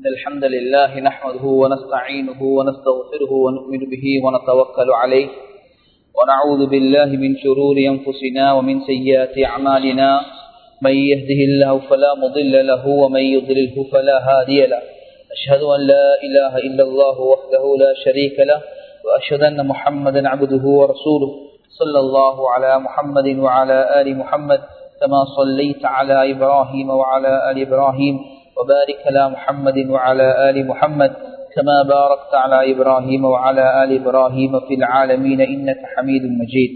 الحمد لله نحمده ونستعينه ونستغفره ونؤمن به ونتوكل عليه ونعوذ بالله من شرور أنفسنا ومن سيئات أعمالنا من يهده الله فلا مضل له ومن يضلله فلا هادي له أشهد أن لا إله إلا الله وحده لا شريك له وأشهد أن محمدا عبده ورسوله صلى الله على محمد وعلى آل محمد كما صليت على إبراهيم وعلى آل إبراهيم وبارك على محمد وعلى آل محمد كما باركت على إبراهيم وعلى آل إبراهيم في العالمين إنك حميد مجيد.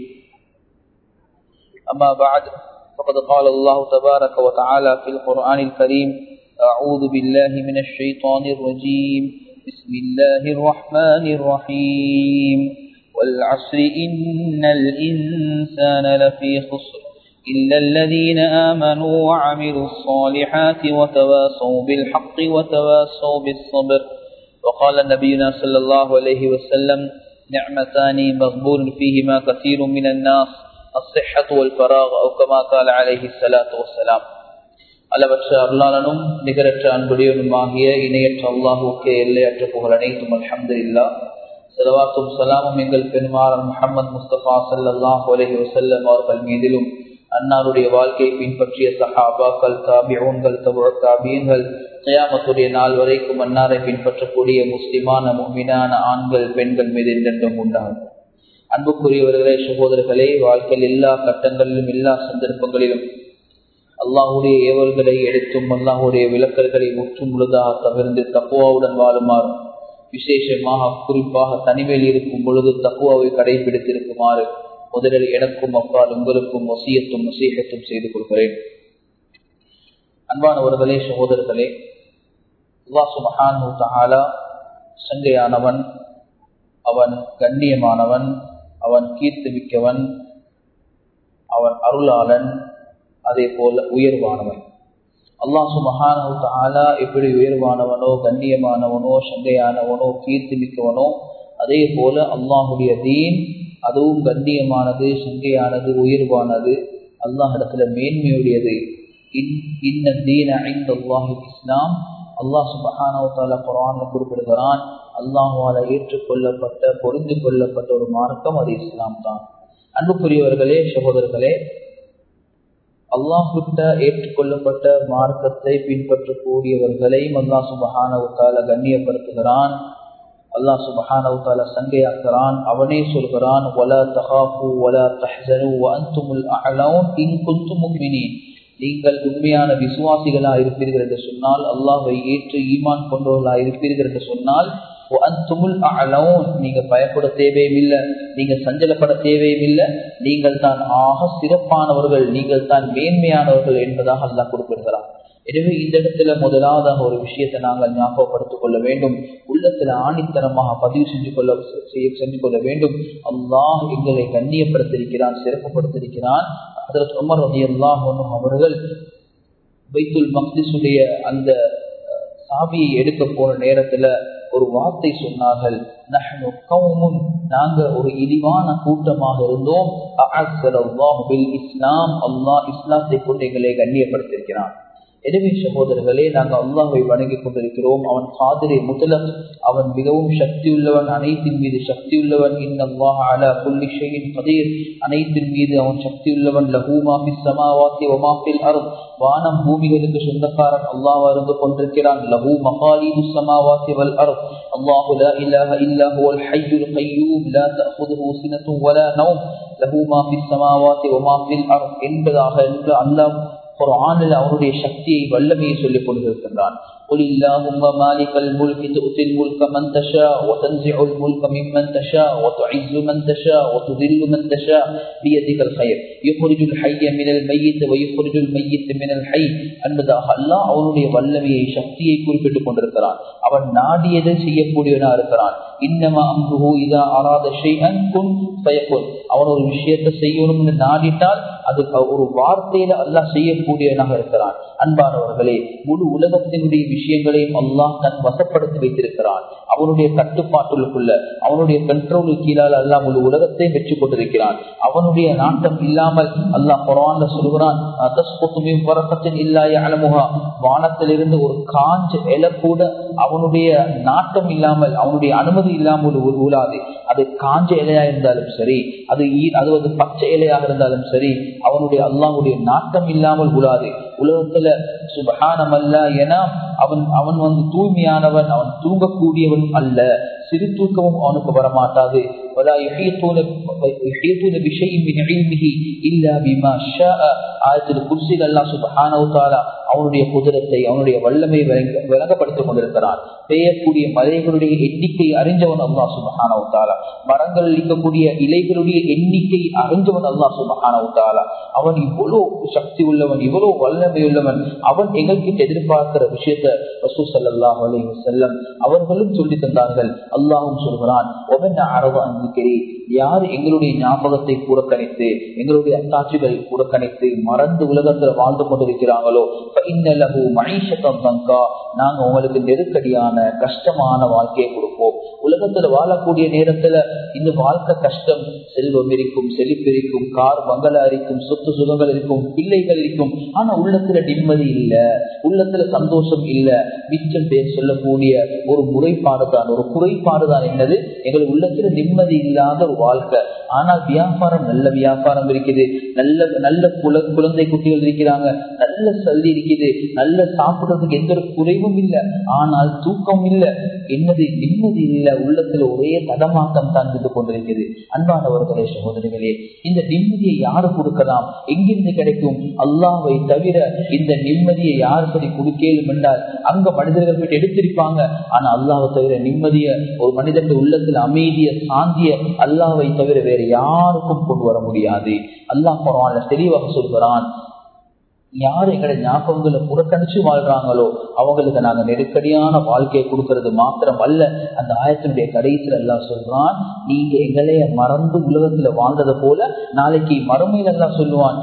أما بعد فقد قال الله تبارك وتعالى في القرآن الكريم: أعوذ بالله من الشيطان الرجيم بسم الله الرحمن الرحيم والعصر إن الإنسان لفي خسر إلا الذين آمنوا وعملوا الصالحات وتواصوا بالحق وتواصوا بالصبر. وقال نبينا صلى الله عليه وسلم: نعمتان مغبون فيهما كثير من الناس الصحة والفراغ أو كما قال عليه الصلاة والسلام. அளவற்ற அருளாளனும் நிகரற்ற அன்புடையனுமாகிய இணையற்ற அல்லாஹுக்கே எல்லையற்ற புகழ் அனைத்தும் அல்ஹம்துலில்லாஹ். ஸலவாத்தும் ஸலாமும் எங்கள் பெருமானார் முஹம்மது முஸ்தபா ஸல்லல்லாஹு அலைஹி வஸல்லம் அவர்கள் மீதிலும், அன்னாருடைய வாழ்க்கையை பின்பற்றிய சஹாபாக்கள், தாபிஊன்கள், தபுஉ தாபிஈன்கள், கியாமத்துடைய நாள் வரைக்கும் அன்னாரை பின்பற்றக்கூடிய முஸ்லிமான முஃமினான ஆண்கள் பெண்கள் மீது என்றென்றும் உண்டாகும். அன்புக்குரியவர்களே, சகோதரர்களே, வாழ்க்கையில் எல்லா கட்டங்களிலும் எல்லா சந்தர்ப்பங்களிலும் அல்லாஹுடைய ஏவல்களை எடுத்தும் அல்லாஹுடைய விலக்கல்களை முற்றும் முழுதாக தவிர்த்து தக்குவாவுடன் வாழுமாறு, விசேஷமாக குறிப்பாக தனிமையில் இருக்கும் பொழுது தக்குவாவை கடைபிடித்திருக்குமாறு முதலில் எனக்கும் அப்பால் உங்களுக்கும் வசியத்தும் நசீஹத்தும் செய்து கொள்கிறேன். அன்பானவர்களே, சகோதரர்களே, அல்லாஹ் சுப்ஹானஹு வ தஆலா சங்கையானவன், அவன் கண்ணியமானவன், அவன் கீர்த்திமிக்கவன், அவன் அருளாளன், அதே போல உயர்வானவன். அல்லாஹ் சுப்ஹானஹு வ தஆலா எப்படி உயர்வானவனோ, கண்ணியமானவனோ, சங்கையானவனோ, கீர்த்திமிக்கவனோ, அதே போல அல்லாஹுடைய தீன் அதுவும் கண்ணியமானது, சங்கையானது, உயர்வானது, அல்லாஹ் இடத்துல மேன்மையுடையது. இன்ன தீன இன்தல்லாஹி இஸ்லாம். அல்லாஹ் சுப்ஹானஹு வ தஆலா குர்ஆன்ல குறிப்பிடுகிறான், அல்லாஹ்வால ஏற்றுக்கொள்ளப்பட்ட பொருந்து கொள்ளப்பட்ட ஒரு மார்க்கம் அது இஸ்லாம் தான். அன்புக்குரியவர்களே, சகோதரர்களே, அல்லாஹ்விட்ட ஏற்றுக்கொள்ளப்பட்ட மார்க்கத்தை பின்பற்றக்கூடியவர்களையும் அல்லாஹ் சுப்ஹானஹு வ தஆலா கண்ணியப்படுத்துகிறான். அல்லாஹ் சுப்ஹானஹு வ தஆலா சங்கையாக்குறான். அவனே சொல்கிறான்: வலா தகாஃபு வலா தஹ்ஸனு வஅன்துமுல் அஅலவுன் இன் குன்தும் முஃமினீன். நீங்கள் உண்மையான விசுவாசிகளா இருப்பீர்கள் என்று சொன்னால், அல்லாஹ்வை ஏற்று ஈமான் கொண்டவர்களா இருப்பீர்கள் என்று சொன்னால், வஅன்துமுல் அஅலவுன், நீங்க பயப்பட தேவையில்லை, நீங்க சஞ்சலப்பட தேவையில்லை, நீங்கள் தான் ஆக சிறப்பானவர்கள், நீங்கள் தான் மேன்மையானவர்கள் என்பதாக அல்லாஹ் குறிப்பிடுகிறார். எனவே இந்த இடத்துல முதலாவதாக ஒரு விஷயத்தை நாங்கள் ஞாபகப்படுத்திக் கொள்ள வேண்டும், உள்ளத்துல ஆணித்தனமாக பதிவு செஞ்சு கொள்ள வேண்டும். அல்லாஹ் எங்களை கண்ணியப்படுத்திருக்கிறான், சிறப்புப்படுத்திருக்கிறான். ஹஜ்ரத் உமர் ரலியல்லாஹு அன்ஹு அவர்கள் பைத்துல் மக்திஸுடைய அந்த சாவியை எடுக்க போற நேரத்துல ஒரு வார்த்தை சொன்னார்கள்: நஹ்னு கௌமுன், நாங்க ஒரு இழிவான கூட்டமாக இருந்தோம். அஅஸ்ஸலல்லாஹு பில் இஸ்லாம், அல்லாஹ் இஸ்லாத்தை கொண்டு எங்களை கண்ணியப்படுத்தியிருக்கிறான். எனவே சகோதரர்களே, நாங்கள் அல்லாஹ்வை வணங்கிக் கொண்டிருக்கிறோம். அவன் காதிரே முத்லக், அவன் மிகவும் சக்தியுள்ளவன், அனைத்தின் மீது சக்தியுள்ளவன். இன்னல்லாஹ அலா குல்லி ஷைஇன் கதீர், அனைத்தின் மீது அவன் சக்தியுள்ளவன். லஹு மா ஃபிஸ் ஸமாவாத்தி வ மா ஃபில் அர்த், வானம் பூமிகளுக்கு சொந்தக்காரன் அல்லாஹ் இருந்து கொண்டிருக்கிறான். லஹு மகாலீதுஸ் ஸமாவாத்தி வல் அர்த், அல்லாஹு லா இலாஹ இல்லா ஹுவல் ஹய்யுல் கய்யூம் லா தஅഖுதுஹு சினத்துன் வலா நௌம் லஹு மா ஃபிஸ் ஸமாவாத்தி வ மா ஃபில் அர்த் என்பதாக என்று அல்லாஹ் குர்ஆனில் அவருடைய சக்தியை, வல்லமையை சொல்லிக் கொண்டிருக்கின்றான். قل اللهم مالك الملك تؤتي الملك من تشاء وتنزع الملك ممن تشاء وتعز من تشاء وتذل من تشاء بيدك الخير يخرج الحي من الميت ويخرج الميت من الحي என்பதாக அல்லாஹ் அவருடைய வல்லமையை, சக்தியை குறிப்பிட்டுக் கொண்டிருக்கிறான். அவன் நாடியதை செய்யக்கூடியவனா இருக்கிறான். இன்னமா அம்ருஹு இதா அராத ஷைஅன் குன் ஃபயகுன். அவன் ஒரு விஷயத்தை செய்யணும்னு நாடிட்டால் அது ஒரு வார்த்தையில அல்லாஹ் செய்யக்கூடியவனாக இருக்கிறான். அன்பானவர்களே, முழு உலகத்தினுடைய விஷயங்களையும் அல்லாஹ் தன் வசப்படுத்தி வைத்திருக்கிறான். அவனுடைய கட்டுப்பாட்டுக்குள்ள, அவனுடைய கண்ட்ரோலுக்கு கீழால் அல்லாஹ் முழு உலகத்தை வெற்றி கொண்டிருக்கிறான். அவனுடைய நாட்டம் இல்லாமல் அல்லாஹ் குர்ஆன்ல சொல்கிறான், வானத்திலிருந்து ஒரு காஞ்ச இலை கூட அவனுடைய நாட்டம் இல்லாமல், அவனுடைய அனுமதி இல்லாமல் ஊழாது. அது காஞ்ச இலையா இருந்தாலும் சரி, அது பச்சை இலையாக இருந்தாலும் சரி, அவனுடைய அல்லாஹ்வுடைய நாட்டம் இல்லாமல் ஊழாது. உலகத்துல சுப்ஹானல்லாஹ் என அவன் தூய்மையானவன், அவன் தூங்கக்கூடியவன் அல்ல, சிறு தூக்கமும் அவனுக்கு வரமாட்டாது. அவனுடைய குதிரத்தை, அவனுடைய வல்லமை விளங்கப்படுத்திக் கொண்டிருக்கிறான். பெய்யக்கூடிய மலைகளுடைய எண்ணிக்கை அறிஞ்சவன் அல்லாஹ் சுப்ஹானஹு வ தஆலா. மரங்கள் இருக்கக்கூடிய இலைகளுடைய எண்ணிக்கை அறிஞ்சவன் அல்லாஹ் சுப்ஹானஹு வ தஆலா. அவன் இவ்வளவு சக்தி உள்ளவன், இவ்வளவு வல்லமை உள்ளவன். அவன் எங்கள்கிட்ட எதிர்பார்க்கிற விஷயத்தை ரசூல் ஸல்லல்லாஹு அலைஹி வஸல்லம் அவர்களும் சொல்லி தந்தார்கள். அல்லாஹும் சொல்கிறான், யார் எங்களுடைய ஞாபகத்தை புறக்கணித்து, எங்களுடைய அத்தாட்சிகளை புறக்கணித்து மறந்து உலகத்தில் வாழ்ந்து கொண்டிருக்கிறாங்களோ, நாங்க உங்களுக்கு நெருக்கடியான கஷ்டமான வாழ்க்கையை கொடுப்போம். உலகத்துல வாழக்கூடிய நேரத்துல இந்த வாழ்க்கை கஷ்டம், செல்வம் இருக்கும், செழிப்பு இருக்கும், கார் பங்களா இருக்கும், சொத்து சுகங்கள் இருக்கும், பிள்ளைகள் இருக்கும். ஆனா உள்ளத்துல நிம்மதி இல்ல, உள்ளத்துல சந்தோஷம் இல்ல. மிச்சம் பேர் சொல்லக்கூடிய ஒரு முறைப்பாடுதான், ஒரு குறைபாடுதான் என்னது, எங்கள் உள்ளத்துல நிம்மதி இல்லாத ஒரு வாழ்க்கை. ஆனால் வியாபாரம், நல்ல வியாபாரம் இருக்குது, நல்ல குழந்தை குட்டிகள் இருக்கிறாங்க, நல்ல சல்லி இருக்குது, நல்ல சாப்பிடுறதுக்கு எந்த ஒரு குறைவும் இல்லை. ஆனால் தூக்கம் இல்லை, என்னது நிம்மதி இல்லை, உள்ளத்துல ஒரே தடமாட்டம் தான் இருந்து கொண்டிருக்கிறது. அன்பானவர்களே, சகோதரிகளே, இந்த நிம்மதியை யாரு கொடுக்கலாம், எங்கிருந்து கிடைக்கும்? அல்லாஹ்வை தவிர இந்த நிம்மதியை யாரு சரி கொடுக்கலும் என்றால் அங்க மனிதர்கள் போயிட்டு எடுத்திருப்பாங்க. ஆனா அல்லாஹ்வை தவிர நிம்மதிய, ஒரு மனிதனுடைய உள்ளத்தில் அமைதிய, சாந்திய அல்லாஹ்வை தவிர வேற யாருக்கும் கொண்டு வர முடியாது. அல்லாஹ் குர்ஆன்ல தெளிவாக சொல்கிறான், யாரு எங்களை ஞாபகங்களை புறக்கணிச்சு வாழ்றாங்களோ அவங்களுக்கு நாங்க நெருக்கடியான வாழ்க்கையை கொடுக்கறது மாத்திரம் அல்ல. அந்த ஆயத்தினுடைய கடைசியில் எல்லாம் சொல்றான், நீங்க எங்களைய மறந்து உலகத்துல வாழ்ந்ததை போல நாளைக்கு மறுமையில எல்லாம் சொல்லுவான்,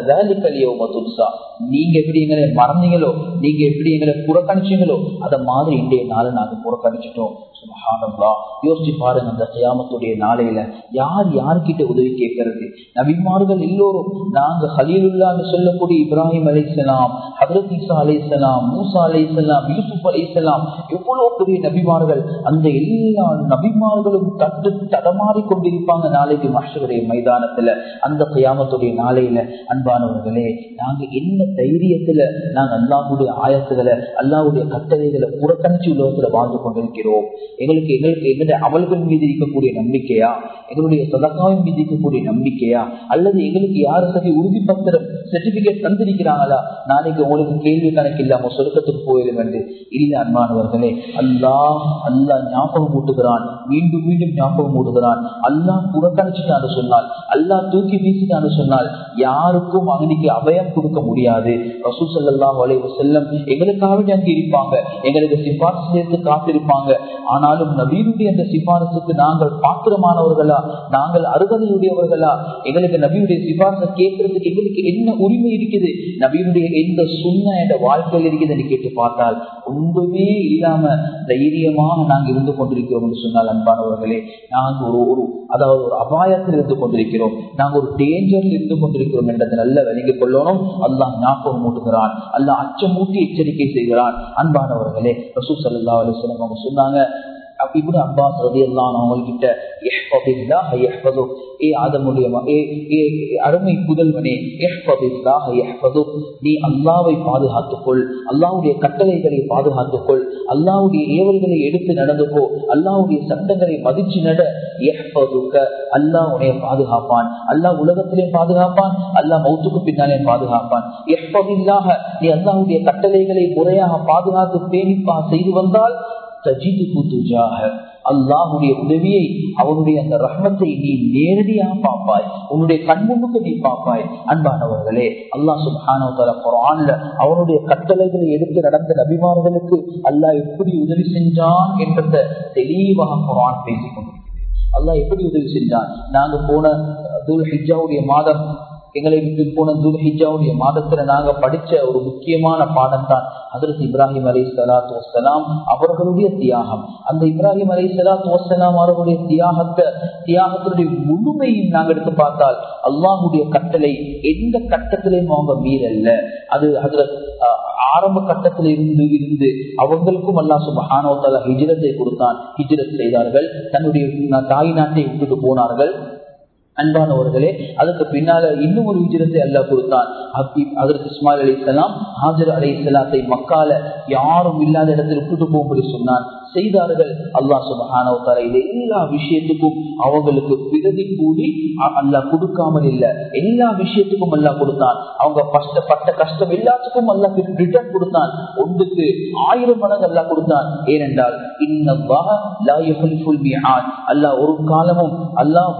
நீங்க எப்படி எங்களை மறந்தீங்களோ, நீங்க எப்படி எங்களை புறக்கணிச்சீங்களோ அதை மாதிரி இன்றைய நாளை நாங்க புறக்கணிச்சிட்டோம். சுப்ஹானல்லாஹ், யோசிச்சு பாருங்க, அந்த கியாமத்துடைய நாளையில யார் யார்கிட்ட உதவி கேட்கறது? நபிமார்கள் எல்லோரும், நாங்க ஹலீலுல்லாஹ்னு சொல்லக்கூடிய இப்ராஹிம் அலைஹிஸ்ஸலாம், ஹஜ்ரத் ஈசா அலைஹிஸ்ஸலாம், மூசா அலைஹிஸ்ஸலாம், யூசுப் அலைஹிஸ்ஸலாம், எவ்வளவு பெரிய நபிமார்கள். அந்த எல்லா நபிமார்களும் தடமாறி கொண்டிருப்பாங்க நாளைக்கு மஹ்ஷருடைய மைதானத்துல, அந்த கியாமத்துடைய நாளையில. அன்பானவர்களே, நாங்க என்ன தைரியத்துல நாங்க அல்லாஹ்வுடைய ஆயத்துகளை, அல்லாஹ்வுடைய கட்டளைகளை புறக்கணிச்சு உலகத்துல வாழ்ந்து கொண்டிருக்கிறோம்? எங்களுக்கு எங்களுடைய அமல்கள் மீது இருக்கக்கூடிய நம்பிக்கையா, எங்களுடைய சதகாவின் மீது இருக்கக்கூடிய நம்பிக்கையா, அல்லது எங்களுக்கு யாரு சரி உறுதி பத்திரம் சர்டிபிகேட் தந்திருக்கிறாங்களா, நாளைக்கு உங்களுக்கு கேள்வி கணக்கு இல்லாம சொர்க்கத்துக்கு போயிடும் என்று? இல்ல அன்பானவர்களே, அல்லாஹ் ஞாபகம் ஊட்டுகிறான், மீண்டும் மீண்டும் ஞாபகம் ஊட்டுகிறான். அல்லாஹ் புறக்கணிச்சுட்டான்னு சொன்னால், அல்லாஹ் தூக்கி வீசிட்டான்னு சொன்னால் யாருக்கும் அவனுக்கு அபயம் கொடுக்க முடியாது. ரசூல் ஸல்லல்லாஹு அலைஹி வஸல்லம் எங்களுக்காக அங்கே இருப்பாங்க, எங்களுக்கு சிபாரிசு சேர்த்து காத்திருப்பாங்க. ஆனாலும் நபியுடைய அந்த சிபாரிசுக்கு நாங்கள் பாத்திரமானவர்களா, நாங்கள் அருகதையுடையவர்களா? எங்களுக்கு நபியுடைய சிபாரிசை கேட்கறதுக்கு எங்களுக்கு என்ன உரிமை இருக்குது? நபியுடைய எந்த சுன்ன என்ற வாழ்க்கையில் இருக்குது கேட்டு பார்த்தால் ஒன்றுமே இல்லாம தைரியமாக நாங்கள் இருந்து கொண்டிருக்கிறோம் என்று சொன்னால், அன்பானவர்களே, நாங்கள் அதாவது ஒரு அபாயத்தில் இருந்து கொண்டிருக்கிறோம், நாங்கள் ஒரு டேஞ்சரில் இருந்து கொண்டிருக்கிறோம் என்றதை நல்ல விளங்கிக் கொள்ளணும். அல்லாஹ் ஞாபகம் மூட்டுகிறான், அல்லாஹ் அச்சமூட்டி எச்சரிக்கை செய்கிறான். அன்பானவர்களே, ரசூல் ஸல்லல்லாஹு அலைஹி வஸல்லம் அவங்க சொன்னாங்க, இப்னு அப்பாஸ் ரலியல்லாஹு அன்ஹு அவங்கள்கிட்ட, இஹ்ஃபதில்லாஹ யஹ்ஃபதுக், அருமை புதல்வனே, இஹ்ஃபதில்லாஹ யஹ்ஃபதுக், நீ அல்லாஹ்வை பாதுகாத்துக்கொள், அல்லாஹ்வுடைய கட்டளைகளை பாதுகாத்துக்கொள், அல்லாஹ்வுடைய ஏவல்களை எடுத்து நடந்துக்கோ, அல்லாஹ்வுடைய சட்டங்களை மதிச்சு நட. யஹ்ஃபதுக, அல்லாஹ் உன்னை பாதுகாப்பான், அல்லாஹ் உலகத்திலே பாதுகாப்பான், அல்லாஹ் மௌத்துக்கு பின்னாலே பாதுகாப்பான். இஹ்ஃபதில்லாஹ, நீ அல்லாஹ்வுடைய கட்டளைகளை முறையாக பாதுகாத்து பேணிப்பா செய்து வந்தால் அல்லாஹ்வுடைய உதவியை, அவனுடைய அந்த ரஹ்மத்தை நீ நேரடியாக பார்ப்பாய், உன்னுடைய கண்முன்னுக்கு நீ பார்ப்பாய். அன்பானவர்களே, அல்லாஹ் சுப்ஹானஹு வ தஆலா குர்ஆன்ல அவனுடைய கட்டளைகளை எடுத்து நடந்த நபிமார்களுக்கு அல்லாஹ் எப்படி உதவி செஞ்சான் என்றத தெளிவாக குர்ஆன் பேசிக் கொண்டிருக்கிறது. அல்லாஹ் எப்படி உதவி செஞ்சான்? நாங்க போன துல் ஹிஜ்ஜாவுடைய மாதம், எங்களை விட்டு போன துல் ஹிஜ்ஜாவுடைய மாதத்துல நாங்க படிச்ச ஒரு முக்கியமான பாடம் தான் ஹஜ்ரத் இப்ராஹிம் அலைஹிஸ்ஸலாத்து வஸ்ஸலாம் அவர்களுடைய தியாகம். அந்த இப்ராஹிம் அலைஹிஸ்ஸலாத்து வஸ்ஸலாம் அவர்களுடைய தியாகத்தினுடைய முழுமையும் நாங்க எடுத்து பார்த்தால் அல்லாஹ்வுடைய கட்டளை எந்த கட்டத்திலையும் அவங்க மீறல்ல. அது ஹஜ்ரத் ஆரம்ப கட்டத்தில் இருந்து அவங்களுக்கும் அல்லாஹ் சுப்ஹானஹு வ தஆலா ஹிஜ்ரத்தை கொடுத்தான். ஹிஜ்ரத் செய்தார்கள், தன்னுடைய தாய் நாட்டை விட்டுட்டு போனார்கள். அன்பானவர்களே, அதுக்கு பின்னால இன்னும் ஒரு ஹிஜ்ரத்தை அல்லாஹ் கொடுத்தான். ஹஜ்ரத் இஸ்மாயில் அலைஹிஸ்ஸலாம் ஹாஜர் அலைஹிஸ்ஸலாத்தை மக்கால யாரும் இல்லாத இடத்தில் விட்டுட்டு போகும்படி சொன்னான், செய்தார்கள். அல்லாஹ் சுப்ஹானஹு வ தஆலா இது எல்லா விஷயத்துக்கும் அவங்களுக்கு பிரதி கூலி அல்லாஹ் கொடுக்காமல் இல்ல, எல்லா விஷயத்துக்கும் அல்லாஹ் கொடுத்தான். அவங்க கஷ்டப்பட்ட கஷ்டம் எல்லாத்துக்கும் அல்லாஹ் ரிட்டர்ன் கொடுத்தான். ஒன்றுக்கு 1000 மடங்கு அல்லாஹ் கொடுத்தான். ஏனென்றால் இன்னல்லாஹ லா யுஹ்லிஃபுல் மிஆத், அல்லாஹ் ஒரு காலமும் அல்லாஹ்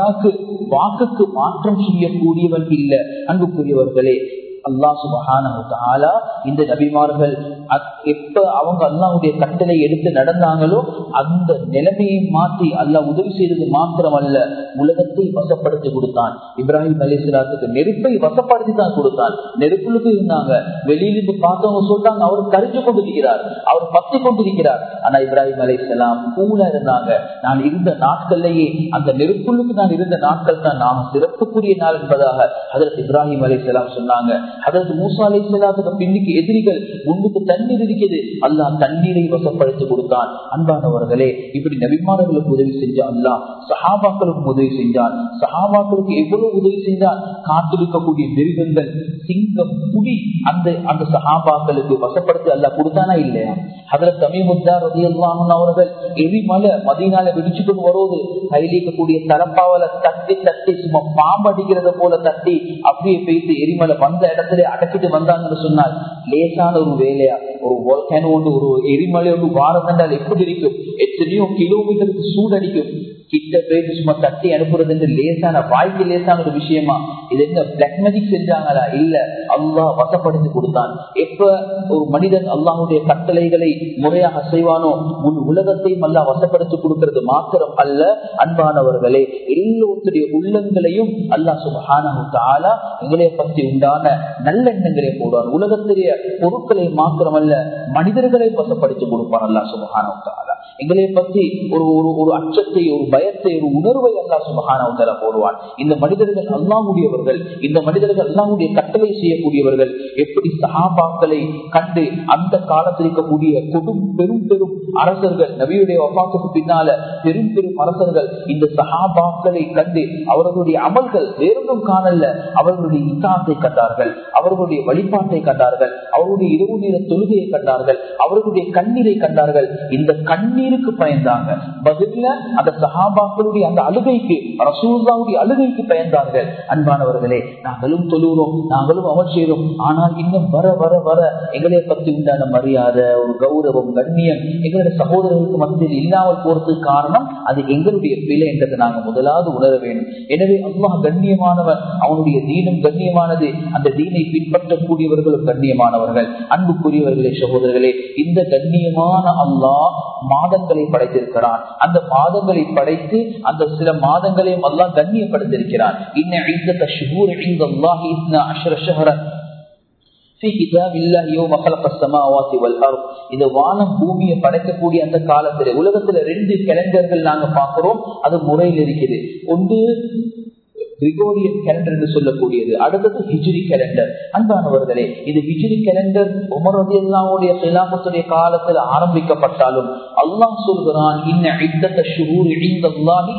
வாக்குக்கு மாற்றம் செய்யக்கூடியவன் இல்ல. அன்புக்குரியவர்களே, அல்லாஹ் சுப்ஹானஹு வ தஆலா இந்த நபிமார்கள் எப்ப அவங்க அல்லாஹ்வுடைய கட்டளை எடுத்து நடந்தாங்களோ அந்த நிலைமையை மாற்றி அல்லாஹ் உதவி செய்தது மாத்திரமல்ல, உலகத்தை வசப்படுத்தி கொடுத்தான். இப்ராஹிம் அலைஹிஸ்ஸலாத்துக்கு நெருப்பை வசப்படுத்தி தான் கொடுத்தான். நெருப்புக்கு இருந்தாங்க, வெளியிலிருந்து பார்த்தவங்க சொல்றாங்க அவர் கரிஞ்சு கொண்டிருக்கிறார், அவர் பத்தி கொண்டிருக்கிறார். ஆனா இப்ராஹிம் அலைஹிஸ்ஸலாம் கூலா இருந்தாங்க. நான் இருந்த நாட்கள்லேயே அந்த நெருப்புக்கு நான் இருந்த நாட்கள் தான் நாம் சிறப்புக்குரிய நாள் என்பதாக ஹஜ்ரத் இப்ராஹிம் அலைஹிஸ்ஸலாம் சொன்னாங்க. ஹஜ்ரத் மூசா அலைஹிஸ்ஸலாத்துக்கு பின்னுக்கு எதிரிகள், முன்னுக்கு தண்ணீர் இருக்கிறது, அல்லாஹ் தண்ணீரை வசப்படுத்தி கொடுத்தான். அன்பானவர்களே, இப்படி நபிமார்களுக்கு உதவி செஞ்ச அல்லாஹ் சஹாபாக்களுக்கு உதவி செஞ்சான். சஹாபாக்களுக்கு எவ்வளவு உதவி செஞ்சான்? காத்திருக்கக்கூடிய மிருகங்கள், சிங்கம், புலி அந்த சஹாபாக்களுக்கு வசப்படுத்தி அல்லாஹ் கொடுத்தானா இல்லையா? ஹஜ்ரத் தமீமுத்தார் ரலியல்லாஹு அன்ஹு அவர்கள் எரிமலை மதீனால வெடிச்சுட்டு வருவது, கையில் இருக்கக்கூடிய தலப்பாவல தட்டி தட்டி சும்மா பாம்பு அடிக்கிறத போல தட்டி அப்படியே போயிட்டு எரிமலை வந்த இடத்துல அடக்கிட்டு வந்தாங்கன்னு சொன்னால் லேசான ஒரு வேலையா? ஒரு வோல்கானோ ஒன்று, ஒரு எரிமலை ஒன்று வாரம் கண்டால் எப்படி இருக்கும்? எத்தனையோ கிலோமீட்டருக்கு சூடடிக்கும். கிட்ட போயிட்டு சும்மா தட்டி அனுப்புறது என்று லேசான வாய்க்கு லேசான ஒரு விஷயமா? இது என்ன பிளாக் மேஜிக் செஞ்சாங்களா? இல்ல, அல்லாஹ் வசப்படுத்தி கொடுத்தான். எப்ப ஒரு மனிதன் அல்லாஹ்வுடைய கட்டளைகளை முறையாக செய்வானோ முன் உலகத்தையும் அல்லாஹ் வசப்படுத்தி கொடுக்கிறது மாத்திரம் அல்ல, அன்பானவர்களே, எல்லோருடைய உள்ளங்களையும் அல்லாஹ் சுப்ஹானஹு வ தஆலா எங்களை பற்றி உண்டான நல்லெண்ணங்களை போடுவார். உலகத்திலேய பொருட்களை மாத்திரமல்ல, மனிதர்களை வசப்படுத்தி கொடுப்பார் அல்லாஹ் சுப்ஹானஹு வ தஆலா. எங்களை பற்றி ஒரு அச்சத்தை, ஒரு பயத்தை, ஒரு உணர்வை அல்லாஹ் சுப்ஹானஹு வ தஆலா போடுவார். இந்த மனிதர்கள் அல்லாஹ்வுடையவர்கள், இந்த மனிதர்கள் அல்லாஹ்வுடைய கட்டளை செய்யக்கூடியவர்கள். எப்படி சஹாபாக்களை கண்டு அந்த காலத்தில் இருக்கக்கூடிய பெரும் பெரும் அரசர்கள், நபியுடைய வஃபாத்துக்கு பின்னால பெரும் பெரும் அரசர்கள் இந்த சஹாபாக்களை கண்டு அவர்களுடைய அமல்கள் வேறொன்றும் காணல்ல, அவர்களுடைய இத்தாத்தை கண்டார்கள், அவர்களுடைய வழிபாட்டை கண்டார்கள், அவர்களுடைய இரவு நேர தொழுகையை கண்டார்கள், அவர்களுடைய கண்ணீரை கண்டார்கள். இந்த கண்ணீருக்கு பயந்தாங்க. பதில அந்த சஹாபாக்களுடைய அந்த அழுகைக்கு, ரசூலுல்லாஹ்வுடைய அழுகைக்கு பயந்தார்கள். அன்பானவர்களே, நாங்களும் தொழுகிறோம், நாங்களும் அமல் செய்கிறோம். ஆனால் இன்னும் வர வர வர எங்களை பற்றி உண்டான மரியாதை, ஒரு கௌரவம், கண்ணியம் எங்களுடைய சகோதரர்களுக்கு மத்தியில் இல்லாமல் போறதுக்கு காரணம் அது எங்களுடைய பிழை என்றதை நாங்கள் முதலாவது உணர வேண்டும். எனவே அல்லாஹ் கண்ணியமானவன், அவனுடைய தீனும் கண்ணியமானது, அந்த தீனை பின்பற்றக்கூடியவர்களும் கண்ணியமானவர்கள். அன்புக்குரியவர்களே, சகோதரர்களே, இந்த கண்ணியமான அல்லாஹ் மாதங்களை படைத்திருக்கிறான். அந்த மாதங்களை படைத்து அந்த சில மாதங்களையும் அல்லாஹ் கண்ணியப்படுத்திருக்கிறான். இன்ன இத்தக ஷுஹூர் இன்தல்லாஹி 12 ஷஹரன் ஃபீ கிதாபில்லாஹி யௌம ഖலகஸ் ஸமாவாதி வல் அர்த். இந்த வானம் பூமியை படைக்கக்கூடிய அந்த காலத்துல உலகத்துல 2 கேலண்டர்கள் நாங்க பார்க்கிறோம். அது முறையில் இருக்குது. ஒன்று கிரிகோரியன் கேலண்டர் என்று சொல்லக்கூடியது, அடுத்தது ஹிஜ்ரி கேலண்டர். அன்பானவர்களே, இது ஹிஜ்ரி கேலண்டர் உமர் ரலியல்லாஹுடைய খিলাফத்துடைய காலத்தில் ஆரம்பிக்கப்பட்டாலும் அல்லாஹ் சொல்கிறான், இன்ன இத்தக ஷுஹூர் இன்தல்லாஹி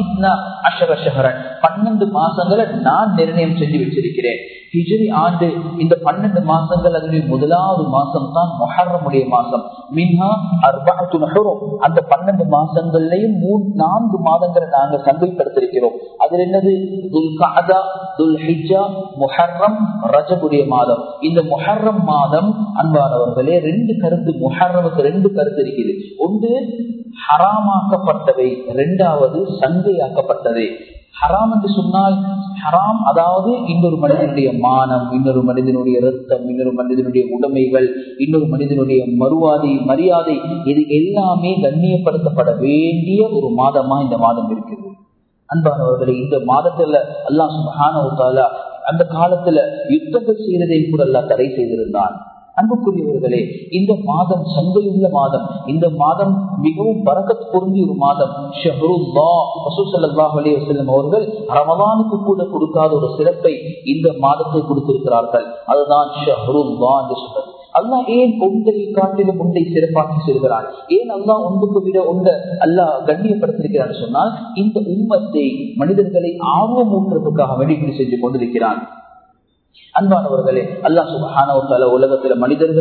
12 ஷஹரன், 12 மாசங்களை நான் நிர்ணயம் செஞ்சு வச்சிருக்கிறேன். ஹிஜ்ரி ஆண்டு இந்த 12 மாசங்கள், அதனுடைய முதலாவது மாசம் தான் முஹர்ரமுடைய மாசம். மின்ஹா அர்பஅத்துன் ஹுரும், அந்த 12 மாசங்கள்லயும் 4 மாதங்களை நாங்கள் சந்தைப்படுத்திருக்கிறோம். அதில் என்னது? துல்கஅதா, துல்ஹிஜ்ஜா, முஹர்ரம், ரஜபுடைய மாதம். இந்த முஹர்ரம் மாதம் அன்பானவர்களே 2 கருத்து, முஹர்ரமுக்கு 2 கருத்து இருக்குது. ஒன்று ஹராமாக்கப்பட்டவை, 2வது சங்கையாக்கப்பட்டது. ஹராம் என்று சொன்னால் ஹராம் அதாவது இன்னொரு மனிதனுடைய மானம், இன்னொரு மனிதனுடைய ரத்தம், இன்னொரு மனிதனுடைய உடைமைகள், இன்னொரு மனிதனுடைய மரியாதை, இது எல்லாமே கண்ணியப்படுத்தப்பட வேண்டிய ஒரு மாதமா இந்த மாதம் இருக்குது. அன்பானவர்களை, இந்த மாதத்துல அல்லாஹ் சுப்ஹானஹு வ தஆலா அந்த காலத்துல யுத்தங்கள் செய்யறதை கூட அல்லாஹ் தடை செய்திருந்தான். அன்புக்குரியவர்களே, இந்த மாதம் சந்தையுள்ள மாதம், இந்த மாதம் மிகவும் பரக்கத் பொருந்திய ஒரு மாதம். ஷஹ்ருல்லாஹ் ரசூல் ஸல்லல்லாஹு அலைஹி வஸல்லம் அவர்கள் ரமலானுக்கு கூட கொடுக்காத ஒரு சிறப்பை இந்த மாதத்தை கொடுத்திருக்கிறார்கள். அதுதான் ஷஹ்ருல்லாஹ் என்று சொல்றது. அல்லாஹ் ஏன் ஒன்றை காட்டிலும் ஒன்றை சிறப்பாக்கி சொல்கிறான்? ஏன் அல்லாஹ் ஒன்றுக்கு விட ஒன்றை அல்லாஹ் கண்ணியப்படுத்திருக்கிறான் சொன்னால், இந்த உம்மத்தை மனிதர்களை ஆர்வமூட்டுறதுக்காக வெளிப்படை செஞ்சு கொண்டிருக்கிறான். அன்பானவர்களே, அல்லாஹ் சுப்ஹானஹு வ தஆலா உலகத்துல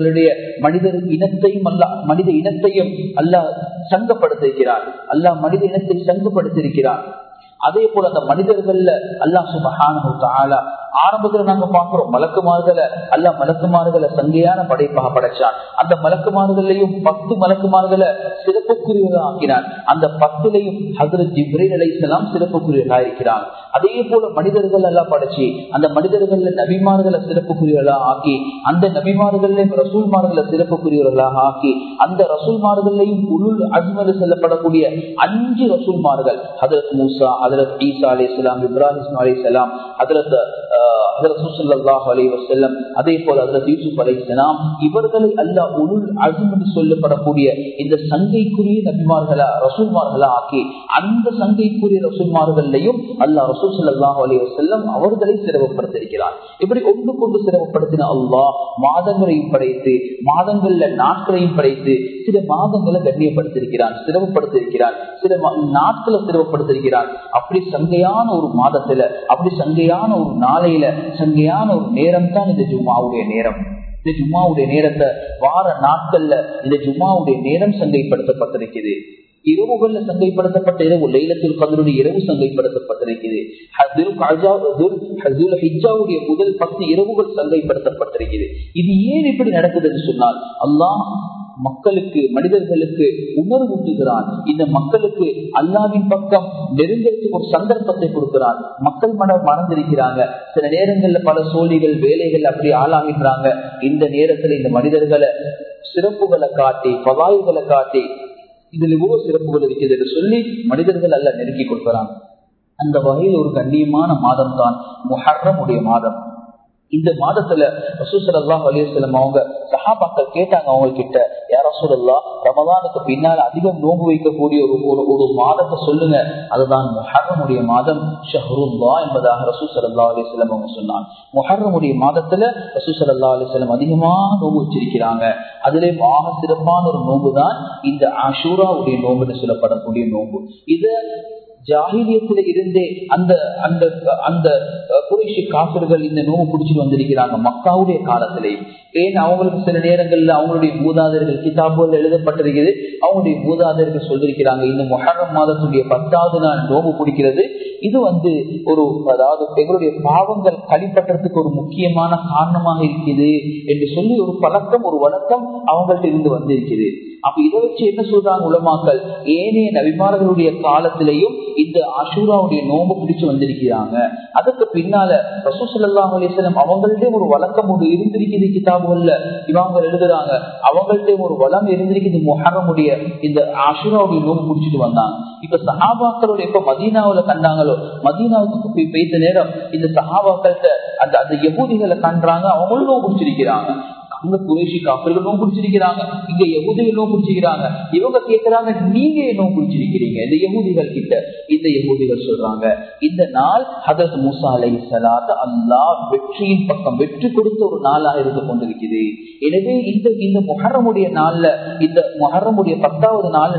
மனித இனத்தையும் அல்லாஹ் சங்கப்படுத்திருக்கிறார். அல்லாஹ் மனித இனத்தை சங்கப்படுத்தியிருக்கிறார். அதே போல அந்த மனிதர்கள்ல அல்லாஹ் சுப்ஹானஹு வ தஆலா ஆரம்பத்துல நாங்க பார்க்கிறோம், மலக்குமார்களை சங்கையான படைப்பாக படைச்சான். அந்த மலக்குமார்களையும் 10 மலக்குமார்களை சிறப்புக்குரியவர்களாக ஆக்கினான். அந்த 10லையும் ஹஜ்ரத் ஜிப்ரீல் அலைஹிஸ்ஸலாம் சிறப்புக்குரியவர்களாக இருக்கிறார். அதே போல மனிதர்கள் எல்லாம் படைச்சு அந்த மனிதர்கள் நபிமார்களை சிறப்புக்குரியவர்களாக ஆக்கி, அந்த நபிமார்களையும் ரசூல்மார்களை சிறப்புக்குரியவர்களாக ஆக்கி, அந்த ரசூல்மார்களையும் உலுல் அஸ்மு சொல்லப்படக்கூடிய 5 ரசூல்மார்கள், ஹஜ்ரத் மூசா, ஹஜ்ரத் ஈசா அலைஹிஸ்ஸலாம், இப்ராஹிம் அலைஹிஸ்ஸலாம், ஹஜ்ரத் ஸல்லல்லாஹு அலைஹி வஸல்லம், அதே போல ஹஜ்ரத் யூசுப் அலைஹிஸ்ஸலாம், இவர்களை அல்லாஹ் உலுல் அஸ்ம் என்று சொல்லப்படக்கூடிய இந்த சங்கைக்குரிய நபிமார்களா ரசூல்மார்களா ஆக்கி, அந்த சங்கைக்குரிய ரசூல்மார்களையும் அல்லாஹ் ரசூல் ஸல்லல்லாஹு அலைஹி வஸல்லம் அவர்களை சிறப்புப்படுத்தியிருக்கிறார். இப்படி ஒன்று கொண்டு சிறப்புப்படுத்தின அல்லாஹ் மாதங்களையும் படைத்து, மாதங்கள்ல நாட்களையும் படைத்து, சில மாதங்களை கண்ணியப்படுத்திருக்கிறான், சிறப்புப்படுத்திருக்கிறான், சில நாட்களை சிறப்புப்படுத்திருக்கிறான். அப்படி சங்கையான ஒரு மாதத்துல, அப்படி சங்கையான ஒரு நாளையில, சங்கையான ஒரு நேரம் தான் இந்த ஜும்மாவுடைய நேரம். இந்த ஜும்மாவுடைய நேரத்தை வார நாட்கள்ல இந்த ஜும்மாவுடைய நேரம் சங்கைப்படுத்தப்பட்டிருக்கிறது. இரவுகள்ல சங்கைப்படுத்தப்பட்ட இரவு, லைலத்துல் கத்ருடைய இரவு சங்கைப்படுத்தப்பட்டிருக்கிறது. முதல் 10 இரவுகள் சங்கைப்படுத்தப்பட்டிருக்கிறது. இது ஏன் இப்படி நடக்குதுன்னு சொன்னால், அல்லாஹ் மக்களுக்கு, மனிதர்களுக்கு உணர்வூட்டுகிறான். இந்த மக்களுக்கு அல்லாஹ்வின் பக்கம் நெருங்கிறதுக்கு ஒரு சந்தர்ப்பத்தை கொடுக்கிறான். மக்கள் மறந்திருக்கிறாங்க. சில நேரங்கள்ல பல சோழிகள், வேலைகள் அப்படி ஆளாகின்றாங்க. இந்த நேரத்துல இந்த மனிதர்களை சிறப்புகளை காட்டி, பவாய்களை காட்டி, இதுல இவ்வளவு சிறப்புகள் இருக்கிறது என்று சொல்லி மனிதர்கள் அல்ல நெருக்கி கொடுக்கிறாங்க. அந்த வகையில் ஒரு கண்ணியமான மாதம் தான் முஹர்ரம் உடைய மாதம். இந்த மாதத்துல ரசூல் ஸல்லல்லாஹு அலைஹி வஸல்லம் அவங்க சஹாபாக்கள் கேட்டாங்க, அவங்க கிட்ட, யா ரசூலல்லாஹ், ரமலானுக்கு பின்னால் அதிகம் நோன்பு வைக்கக்கூடிய ஒரு மாதத்தை சொல்லுங்க. அதுதான் முஹர்ரமுடைய மாதம், ஷஹ்ருல்லாஹ் என்பதாக ரசூல் ஸல்லல்லாஹு அலைஹி வஸல்லம் அவங்க சொன்னாங்க. முஹர்ரமுடைய மாதத்துல ரசூல் ஸல்லல்லாஹு அலைஹி வஸல்லம் அதிகமாக நோன்பு வச்சிருக்கிறாங்க. அதிலே ஆக சிறப்பான ஒரு நோன்பு தான் இந்த ஆஷூராவுடைய நோன்புன்னு சொல்லப்படக்கூடிய நோன்பு. இத ஜாஹிலியத்தில இருந்தே அந்த அந்த அந்த குறைஷி காபிர்கள் இந்த நோவு பிடிச்சிட்டு வந்திருக்கிறாங்க மக்காவுடைய காலத்திலே. ஏன் அவங்களுக்கு சில நேரங்கள்ல அவங்களுடைய மூதாதையர்கள் கிதாபுகள் எழுதப்பட்டிருக்கிறது. அவங்களுடைய மூதாதையர்கள் சொல்லிருக்கிறாங்க, இந்த முஹர்ரம் மாதத்துடைய 10வது நாள் நோவு பிடிக்கிறது, இது ஒரு, அதாவது எங்களுடைய பாவங்கள் கழிப்பற்றதுக்கு ஒரு முக்கியமான காரணமாக இருக்குது என்று சொல்லி ஒரு பழக்கம், ஒரு வழக்கம் அவங்கள்ட்ட இருந்து வந்திருக்குது. அப்ப இதை வச்சு என்ன சொல்றாங்க உலமாக்கள், ஏனைய நபிமார்களுடைய காலத்திலையும் இந்த ஆஷூராவுடைய நோம்பு பிடிச்சு வந்திருக்கிறாங்க. அதுக்கு பின்னால ரசூல் ஸல்லல்லாஹு அலைஹி வஸல்லம் அவங்கள்ட்ட ஒரு வழக்கம் ஒன்று இருந்திருக்குது. கிதாபுகள்ல இவங்க எழுதுறாங்க, அவங்கள்ட்ட ஒரு வளம் இருந்திருக்குது. முஹர்ரமுடைய இந்த ஆஷூராவுடைய நோம்பு பிடிச்சிட்டு வந்தாங்க. இப்ப சஹாபாக்களோட எப்ப மதீனாவுல கண்டாங்களோ, மதீனாவுக்கு போய் பேச நேரம் இந்த சஹாபாக்கள்கிட்ட அந்த யகூதிகளை கண்டாங்க, அவங்களும் நோம்பு பிடிச்சிருக்கிறாங்க. அங்க குறைஷி காபிர்கள் நோம்பு பிடிச்சிருக்கிறாங்க, இங்க யகூதிகள் நோம்பு பிடிச்சிருக்கிறாங்க. இவங்க கேட்கிறாங்க, நீங்க நோம்பு பிடிச்சிருக்கிறீங்க இந்த யகூதிகள் கிட்ட. இந்த யகூதிகள் சொல்றாங்க, இந்த நாள் ஹஜ்ரத் மூசா அலைஹிஸ்ஸலாத்து அல்லாஹ் வெற்றியின் பக்கம் வெற்றி கொடுத்த ஒரு நாளாக இருந்து கொண்டிருக்கிறது. எனவே இந்த முஹர்ரமுடைய நாள்ல, இந்த முஹர்ரமுடைய 10வது நாள்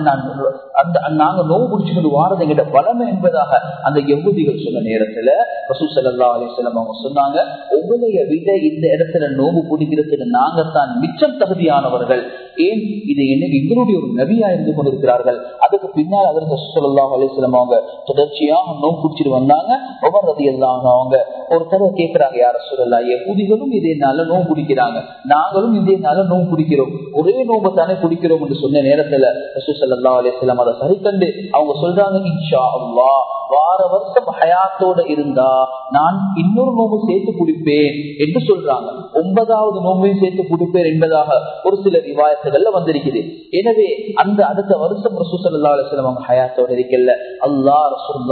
நாங்க நோம்பு பிடிச்சுட்டு வாரது எங்கிட்ட வளமை என்பதாக அந்த யகூதிகள் சொன்ன நேரத்துல ரசூல் ஸல்லல்லாஹு அலைஹி வஸல்லம் அவங்க சொன்னாங்க, உங்களைய விட இந்த இடத்துல நோம்பு பிடிக்கிறதுக்கு நாங்கத்தான் மிச்சம் தகுதியானவர்கள். ஏன் இது எங்களுடைய ஒரு நபியா இருந்து கொண்டிருக்கிறார்கள். அதுக்கு பின்னால் அதற்கு ஸல்லல்லாஹு அலைஹி வஸல்லம் அவங்க தொடர்ச்சியாக நோம்பு பிடிச்சிட்டு வந்தாங்க. உமர் ரலியல்லாஹு அவங்க ஒரு தடவை கேட்கிறாங்க, யா ரசூலல்லாஹ், யகூதிகளும் இதே நாள்ல நோம்பு பிடிக்கிறாங்க, நாங்களும் இதே நாள்ல நோம்பு பிடிக்கிறோம், ஒரே நோம்பு தானே பிடிக்கிறோம் என்று சொன்ன நேரத்துல ரசூல் ஸல்லல்லாஹு அலைஹி வஸல்லம் அதை சரி கண்டு அவங்க சொல்றாங்க, இன்ஷா அல்லாஹ் வார வருஷம் ஹயாத்தோட இருந்தா நான் இன்னொரு நோம்பு சேர்த்து குடிப்பேன் என்று சொல்றாங்க. 9வது நோம்பையும் சேர்த்து குடிப்பேன் என்பதாக ஒரு சில ரிவாயத்துகள்ல வந்திருக்குது. எனவே அந்த அடுத்த வருஷம் ரசூல் ஸல்லல்லாஹு அலைஹி வஸல்லம் அவங்க ஹயாத்தோட இருக்கல, அல்லாஹ் ரசூலுல்லாஹ்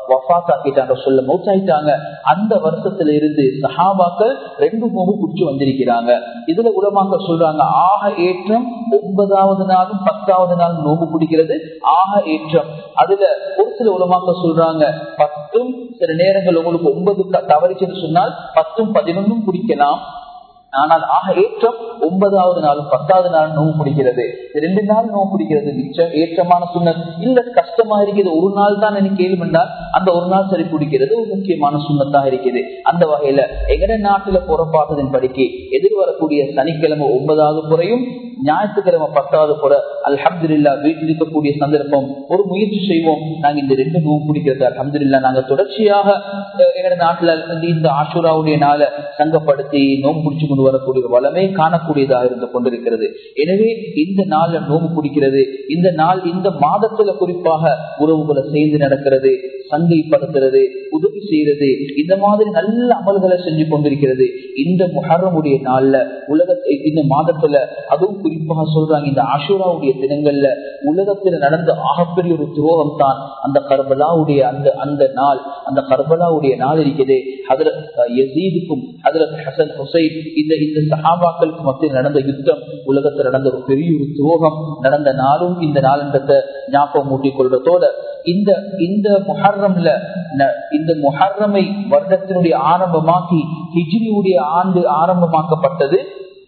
வஃபாத் ஆக்கிட்டாங்க, சொல்ல மௌத்தாயிட்டாங்க. அந்த வருஷத்துல இருந்து சஹாபாக்கள் 2 நோம்பு பிடிச்சு வந்திருக்கிறாங்க. இதுல உலமாக்கள் சொல்றாங்க ஆக ஏற்றம் 9வது நாளும் 10வது நாள் நோம்பு பிடிக்கிறது ஆக ஏற்றம். அதுல ஒரு சில உலமாக்கள் சொல்றாங்க 10 சில நேரங்கள் உங்களுக்கு 9 தவறிச்சுன்னு சொன்னால் 10 11 பிடிக்கலாம். ஆனால் ஆக ஏற்றம் 9வது நாளும் 10வது நாள் நோவு பிடிக்கிறது. 2 நாள் நோவு பிடிக்கிறது மிச்சம் ஏற்றமான சுன்னத். இல்ல கஷ்டமா இருக்குது, ஒரு நாள் தான் எனக்கு கேள்வி என்றால் அந்த ஒரு நாள் சரி பிடிக்கிறது ஒரு முக்கியமான சுன்னத்தாக இருக்குது. அந்த வகையில எங்கட நாட்டுல புறப்பாட்டதின் படிக்கு எதிர்வரக்கூடிய சனிக்கிழமை 9வது புறையும் ஞாயிற்றுக்கிழமை 10வது புற அல்ஹம்துலில்லாஹ் வீட்டில் இருக்கக்கூடிய சந்தர்ப்பம் ஒரு முயற்சி செய்வோம். நாங்க இந்த 2 நோவு பிடிக்கிறது அல்ஹம்துலில்லாஹ் நாங்க தொடர்ச்சியாக எங்கட நாட்டுல இந்த ஆஷூராவுடைய நாளை சங்கப்படுத்தி நோம்பு பிடிச்சு கொண்டு வரக்கூடிய வளமே காணக்கூடியதாக இருந்து கொண்டிருக்கிறது. எனவே இந்த நாள்ல நோம்பு பிடிக்கிறது, இந்த நாள் இந்த மாதத்துல குறிப்பாக உறவுகளை சேர்ந்து நடக்கிறது, சங்கைப்படுத்துறது, உதவி செய்யறது, இந்த மாதிரி நல்ல அமல்களை செஞ்சு கொண்டிருக்கிறது. இந்த முஹர்ரமுடைய நாள்ல உலகத்தை இந்த மாதத்துல அதுவும் குறிப்பாக சொல்றாங்க இந்த ஆஷூராவுடைய தினங்கள்ல உலகத்துல நடந்த ஆகப்பெரிய ஒரு துரோகம் தான் அந்த கர்பலாவுடைய அந்த நாள். அந்த கர்பலாவுடைய நாள் இருக்குது ஹஜ்ரத் யஸீதுக்கும் ஹஜ்ரத் ஹசன் ஹுசைன் இந்த சஹாபாக்களுக்கு மத்தியில் நடந்த யுத்தம், உலகத்தில் நடந்த ஒரு பெரிய ஒரு துரோகம் நடந்த நாளும் இந்த நாளன்றத்தை ஞாபகம் ஊட்டிக் கொள்றதோட இந்த முஹர்ரம்ல இந்த முஹர்ரமை வருடத்தினுடைய ஆரம்பமாக்கி ஹிஜ்ரியுடைய ஆண்டு ஆரம்பமாக்கப்பட்டது.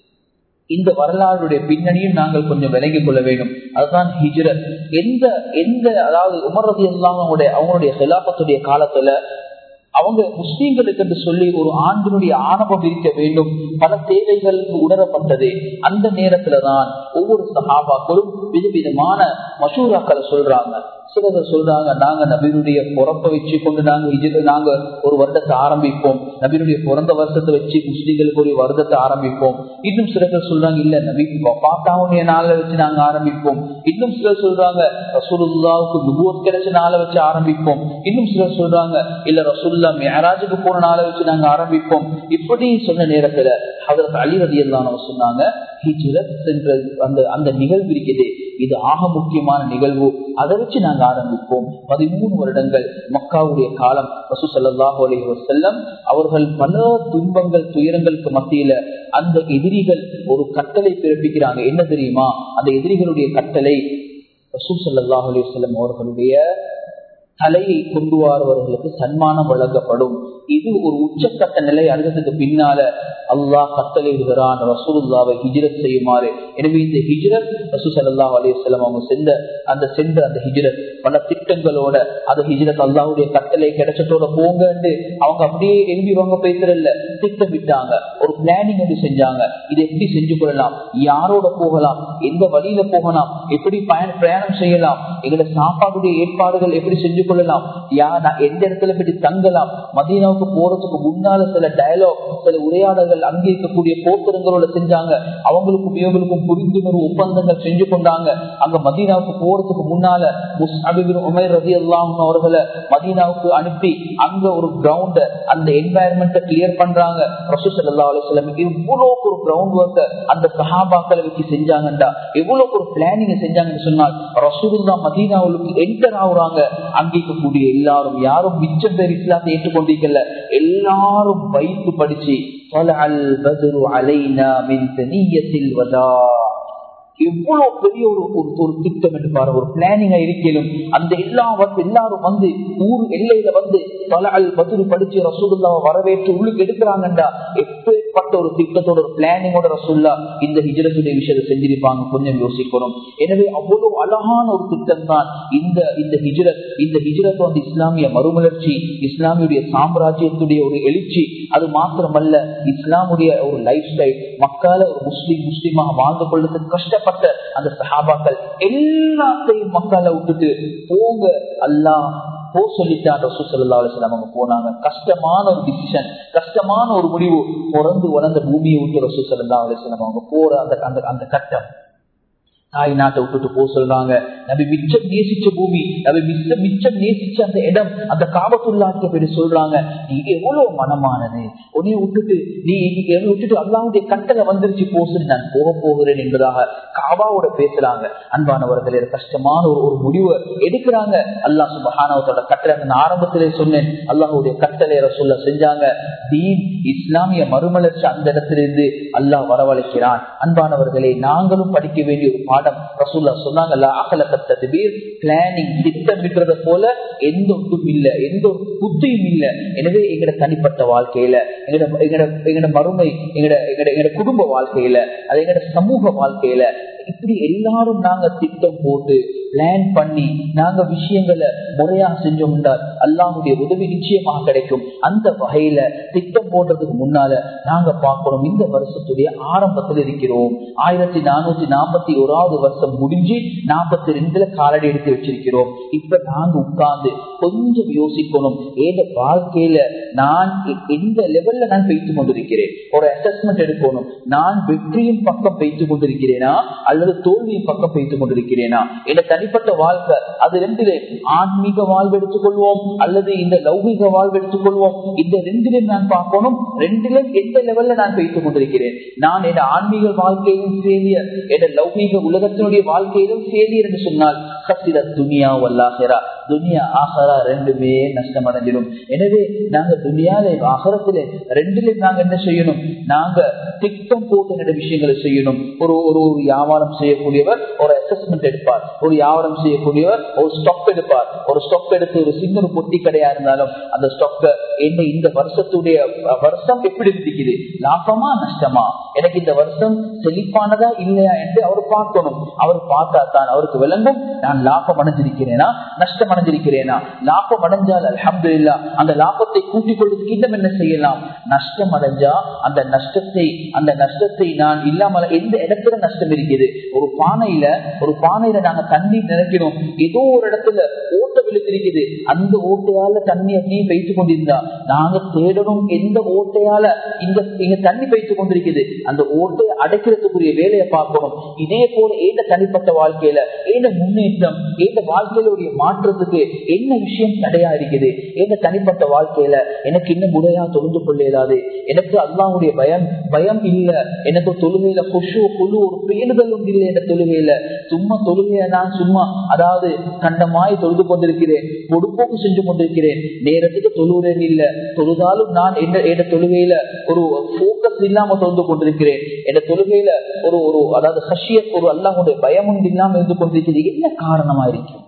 இந்த வரலாறுடைய பின்னணியும் நாங்கள் கொஞ்சம் விளங்கிக் கொள்ள வேண்டும். அதுதான் ஹிஜ்ரத். அதாவது உமர் ரலியல்லாஹு அன்ஹு அவங்களுடைய ஹிலாஃபத்துடைய காலத்துல அவங்க முஸ்லீம்களுக்கு என்று சொல்லி ஒரு ஆண்டினுடைய ஆரம்பம் இருக்க வேண்டும், பல தேவைகள் உணரப்பட்டது. அந்த நேரத்துலதான் ஒவ்வொரு சஹாபாக்களும் விதவிதமான மஷூராக்களை சொல்றாங்க. சிலர் சொல்றாங்க நாங்க நபியுடைய பிறப்பை வச்சு கொண்டு நாங்க ஒரு வருடத்தை ஆரம்பிப்போம், நபியுடைய பிறந்த வருஷத்தை வச்சு முஸ்லீம்களுக்கு ஒரு வருடத்தை ஆரம்பிப்போம். இன்னும் சிலர்கள் சொல்றாங்க இல்ல நபி வஃபாத்தாவுடைய நாளை வச்சு நாங்க ஆரம்பிப்போம். இன்னும் சிலர் சொல்றாங்க ரசூலுல்லாஹ்வுக்கு நுபுவத் கிடைச்ச நாளை வச்சு ஆரம்பிப்போம். இன்னும் சிலர் சொல்றாங்க இல்ல ரசூலுல்லாஹ் மிஅராஜுக்கு போன நாளை வச்சு நாங்க ஆரம்பிப்போம். இப்படி சொன்ன நேரத்துல ஹஜ்ரத் அலி ரலியல்லாஹு அன்ஹு சொன்னாங்க ஹிஜ்ரத் என்ற அந்த நிகழ்வு இருக்குது, இது ஆக முக்கியமான நிகழ்வு, அதை வச்சு நாங்க ஆரம்பிப்போம். 13 வருடங்கள் மக்காவுடைய காலம். ரசூல் ஸல்லல்லாஹு அலைஹி வஸல்லம் அவர்கள் பல துன்பங்கள் துயரங்களுக்கு மத்தியில அந்த எதிரிகள் ஒரு கட்டளை பிறப்பிக்கிறாங்க. என்ன தெரியுமா அந்த எதிரிகளுடைய கட்டளை? ரசூல் ஸல்லல்லாஹு அலைஹி வஸல்லம் அவர்களுடைய தலையை கொண்டு வருவர்களுக்கு சன்மானம் வழங்கப்படும். இது ஒரு உச்சக்கட்ட நிலை. அடைந்ததுக்கு பின்னால அல்லாஹ் கட்டளை விடுகிறான் ரசூலுல்லாஹ்வை ஹிஜ்ரத் செய்யுமாறு. எனவே இந்த ஹிஜ்ரத் ரசூல் ஸல்லல்லாஹு அலைஹி வஸல்லம் அவங்க சென்ற அந்த ஹிஜ்ரத் பல திட்டங்களோட அந்த ஹிஜ்ரத் அல்லாஹ்வுடைய கட்டளை கிடைச்சதோட போங்கன்னு அவங்க அப்படியே எழுதி வாங்க பேசுறல்ல, திட்டமிட்டாங்க, ஒரு பிளானிங் வந்து செஞ்சாங்க. இதை எப்படி செஞ்சு கொள்ளலாம், யாரோட போகலாம், எந்த வழியில போகலாம், எப்படி பிரயாணம் செய்யலாம், எங்களோட சாப்பாடுடைய ஏற்பாடுகள் எப்படி செஞ்சு கொள்ளலாம், எந்த இடத்துல போய் தங்கலாம், மதீனாவுக்கு போறதுக்கு முன்னால சில டயலாக் சில உரையாடல்கள் அங்கே இருக்கக்கூடிய போக்குறங்களோட செஞ்சாங்க. அவங்களுக்கும் இவங்களுக்கும் புரிந்துணர்வு ஒப்பந்தங்கள் செஞ்சு கொண்டாங்க. அங்க மதீனாவுக்கு போறதுக்கு முன்னால முஸ்அப் இப்னு உமைர் ரலியல்லாஹு அன்ஹு அவர்களை மதீனாவுக்கு அனுப்பி அங்க ஒரு கிரவுண்ட் அந்த என்வாயர்மெண்ட்டை கிளியர் பண்றாங்க. ரசூல் ஸல்லல்லாஹு அலைஹி வஸல்லம் எவ்வளவு ஒரு கிரவுண்ட் ஒர்க் அந்த சஹாபாக்களை வச்சு செஞ்சாங்கண்டா, எவ்வளவு ஒரு பிளானிங் செஞ்சாங்கன்னு சொன்னால் ரசூலுல்லாஹ் மதீனாவுக்கு என்டர் ஆகுறாங்க. அங்கே இருக்கக்கூடிய எல்லாரும் யாரும் மிச்சம் பேர் இஸ்லாத்தை ஏற்றுக்கொண்டிருக்கல, எல்லாரும் வைத்து படிச்சு எவ்வளவு பெரிய ஒரு திட்டம் என்று பாருங்க, ஒரு பிளானிங்கா இருக்கலும் அந்த எல்லாரும் வந்து ஊர் எல்லையில வந்து பத்ரு படிச்சு ரசூலுல்லாஹ் வரவேற்று உள்ளுக்கு எடுக்கிறாங்கண்டா எப்பேற்பட்ட ஒரு திட்டத்தோட ஒரு பிளானிங்கோட ரசூலுல்லாஹ் இந்த ஹிஜ்ரத்துடைய விஷயத்தை செஞ்சிருப்பாங்க. கொஞ்சம் யோசிக்கணும். எனவே அவ்வளவு அழகான ஒரு திட்டம் தான் இந்த ஹிஜ்ரத் வந்து இஸ்லாமிய மறுமலர்ச்சி, இஸ்லாமியுடைய சாம்ராஜ்யத்துடைய ஒரு எழுச்சி. அது மாத்திரமல்ல இஸ்லாமுடைய ஒரு லைஃப் ஸ்டைல், மக்கால ஒரு முஸ்லிமாக வாழ்ந்து கொள்வதற்கு கஷ்டப்பட்ட அந்த சஹாபாக்கள் எல்லாத்தையும் மக்களை விட்டுட்டு போங்க அல்லாஹ் போ சொல்லிட்டான் ரசூல் ஸல்லல்லாஹு அலைஹி வஸல்லம். அவங்க போனாங்க. கஷ்டமான ஒரு டிசிஷன், கஷ்டமான ஒரு முடிவு. பிறந்து வளர்ந்த பூமியை விட்டு ரசூல் ஸல்லல்லாஹு அலைஹி வஸல்லம் அவங்க போற அந்த கட்டம், தாய் நாட்டை விட்டுட்டு போக சொல்றாங்க. நபி மிச்சம் நேசிச்ச பூமி, நபி மிச்சம் நேசிச்ச அந்த இடம், அந்த காபத்துல்லாஹ்க்கு பேரு சொல்றாங்க, நீ எவ்வளவு மனமானது, உன்னை விட்டுட்டு அல்லாஹ்வுடைய கட்டளை வந்துருச்சு போசு, நான் போகிறேன் என்பதாக காபாவோட பேசுறாங்க. அன்பானவர்களே, கஷ்டமான ஒரு முடிவை எடுக்கிறாங்க. அல்லாஹ் சுப்ஹானஹு வ தஆலா கட்டளை, நான் ஆரம்பத்திலே சொன்னேன், அல்லாஹ்வுடைய கட்டளை ரசூலுல்லாஹ் செஞ்சாங்க. தீன் இஸ்லாமிய மறுமலர்ச்சி அந்த இடத்திலிருந்து அல்லாஹ் வரவழைக்கிறான். அன்பானவர்களே, நாங்களும் படிக்க வேண்டிய ஒரு பாடம். ரசூலுல்லாஹ் சொன்னாங்க, பிளானிங், திட்டமிடுறத போல எந்த ஒன்றும் இல்லை, எந்த ஒரு புத்தியும் இல்லை. எனவே எங்கட தனிப்பட்ட வாழ்க்கையில, எங்கட மறுமை, எங்கட குடும்ப வாழ்க்கையில, அது எங்கட சமூக வாழ்க்கையில, இப்படி எல்லாரும் நாங்க திட்டம் போட்டு பிளான் பண்ணி நாங்க விஷயங்களை முறையா செஞ்சோம் என்றால் அல்லாஹ்வுடைய உதவி நிச்சயமாக கிடைக்கும். அந்த வகையில திட்டம் போடுறதுக்கு முன்னால நாங்க பார்க்கணும், இந்த வருஷத்துடைய ஆரம்பத்தில் இருக்கிறோம். 1441 வருஷம் முடிஞ்சு 42ல காலடி எடுத்து வச்சிருக்கிறோம். இப்ப நாங்க உட்கார்ந்து கொஞ்சம் யோசிக்கணும், ஏத வாழ்க்கையில நான் எந்த லெவல்ல நான் பேசிக் கொண்டிருக்கிறேன், ஒரு அசஸ்மெண்ட் எடுக்கணும். நான் வெற்றியின் பக்கம் பேசிக் கொண்டிருக்கிறேனா அல்லது தோல்வியின் பக்கம் பேசிக் கொண்டிருக்கிறேனா? என தனிப்பட்ட வாழ்க்கை அது ரெண்டிலே, ஆன்மீக வாழ்வு எடுத்துக்கொள்வோம் அல்லது இந்த லௌகிக வாழ்வு எடுத்துக்கொள்வோம். இந்த ரெண்டிலும் நான் பார்க்கணும், ரெண்டிலும் எந்த லெவல்ல நான் பேசிக் கொண்டிருக்கிறேன். நான் என் ஆன்மீக வாழ்க்கையிலும் ஃபெயிலியர், என் லௌகிக உலகத்தினுடைய வாழ்க்கையிலும் ஃபெயிலியர் என்று சொன்னால் துனியா வல்லாஹிரா, துனியா ஆஹரா ரெண்டுமே நஷ்டம் அடைஞ்சிடும். எனவே நாங்க துனியால ஆகரத்திலே ரெண்டிலும் நாங்க என்ன செய்யணும், நாங்க திட்டம் போட்டு நிறைய விஷயங்களை செய்யணும். ஒரு வியாபாரம் செய்யக்கூடியவர் ஒரு அசஸ்மெண்ட் எடுப்பார், ஒரு வியாபாரம் செய்யக்கூடியவர் ஒரு ஸ்டாக் எடுப்பார். ஒரு ஸ்டாக் எடுத்து ஒரு சின்ன பொட்டி கடையா இருந்தாலும் அந்த ஸ்டாக் என்ன இந்த வருஷத்துடைய வருஷம் எப்படி இருக்குது, லாபமா நஷ்டமா, எனக்கு இந்த வருஷம் செழிப்பானதா இல்லையா என்று அவர் பார்க்கணும். அவர் பார்த்தா தான் அவருக்கு விளங்கும், நான் லாபம் அடைஞ்சிருக்கிறேனா நஷ்டம் அடைஞ்சிருக்கிறேனா. லாபம் அடைஞ்சால் அல்ஹம்துலில்லாஹ், அந்த லாபத்தை கூட்டிக் கொள்வதற்கு இன்னும் என்ன செய்யலாம். நஷ்டம் அடைஞ்சா அந்த நஷ்டத்தை நான் இல்லாமல் எந்த இடத்துல நஷ்டம் இருக்குது. ஒரு பானையில நாங்க தண்ணீர் நினைக்கிறோம், ஏதோ ஒரு இடத்துல ஓட்டை விழுத்திருக்குது, அந்த ஓட்டையால தண்ணி அப்படியே பெய்து கொண்டிருந்தா நாங்க தேடணும் எந்த ஓட்டையால இங்க தண்ணி பெய்து கொண்டிருக்குது, அந்த ஓட்டையை அடைக்கிறதுக்குரிய வேலையை பார்க்கணும். இதே போல ஏத தனிப்பட்ட வாழ்க்கையில ஏத முன்னேற்றம், ஏத வாழ்க்கையிலுடைய மாற்றத்துக்கு என்ன விஷயம் தடையா இருக்குது. ஏத தனிப்பட்ட வாழ்க்கையில எனக்கு இன்னும் முறையா தொழுந்து கொள்ள இயலாது, எனக்கு அல்லாஹ்வுடைய பயம் இல்ல, எனக்கு தொழுகையில குழு ஒரு பேணுதலும் இல்லை. என்ற தொழுகையில சும்மா தொழுகைய நான் சும்மா அதாவது கண்டமாய் தொழுது கொண்டிருக்கிறேன், பொடுப்போக்கு செஞ்சு கொண்டிருக்கிறேன், நேரத்துக்கு தொழுகிறேன் இல்ல, தொழுதாலும் நான் என்ற தொழுகையில ஒரு போக்கஸ் இல்லாம தொழுது கொண்டிருக்கிறேன். என்ற தொழுகையில ஒரு அதாவது ஹஷியத், ஒரு அல்லாஹ்வுடைய பயமும் இல்லாம இருந்து கொண்டிருக்கிறது. என்ன காரணமா இருக்கும்?